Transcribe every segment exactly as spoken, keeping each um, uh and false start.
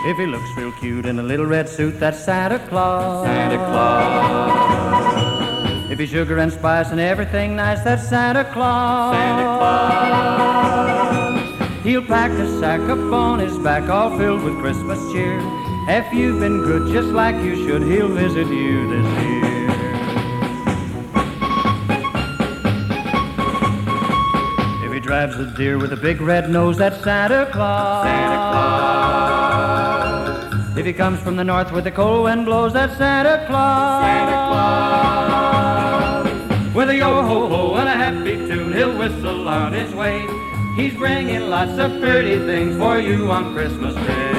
If he looks real cute in a little red suit, that's Santa Claus. Santa Claus. If he's sugar and spice and everything nice, that's Santa Claus. Santa Claus. He'll pack a sack up on his back, all filled with Christmas cheer. If you've been good just like you should, he'll visit you this year. If he drives a deer with a big red nose, that's Santa Claus. Santa Claus. If he comes from the north where the cold wind blows, that's Santa Claus. Santa Claus. With a yo-ho-ho and a happy tune, he'll whistle on his way. He's bringing lots of pretty things for you on Christmas Day.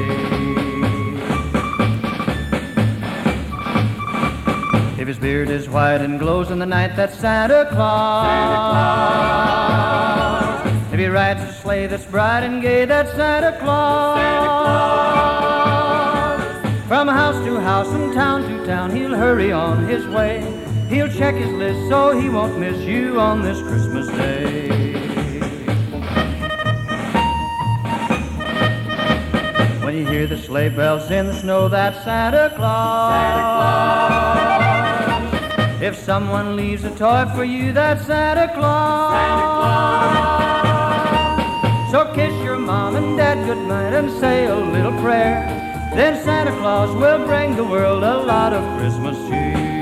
If his beard is white and glows in the night, that's Santa Claus. Santa Claus. If he rides a sleigh that's bright and gay, that's Santa Claus. Santa Claus. From house to house and town to town, he'll hurry on his way. He'll check his list so he won't miss you on this Christmas Day. When you hear the sleigh bells in the snow, that's Santa Claus. Santa Claus. If someone leaves a toy for you, that's Santa Claus. Santa Claus. So kiss your mom and dad goodnight and say a little prayer. Then Santa Claus will bring the world a lot of Christmas cheer.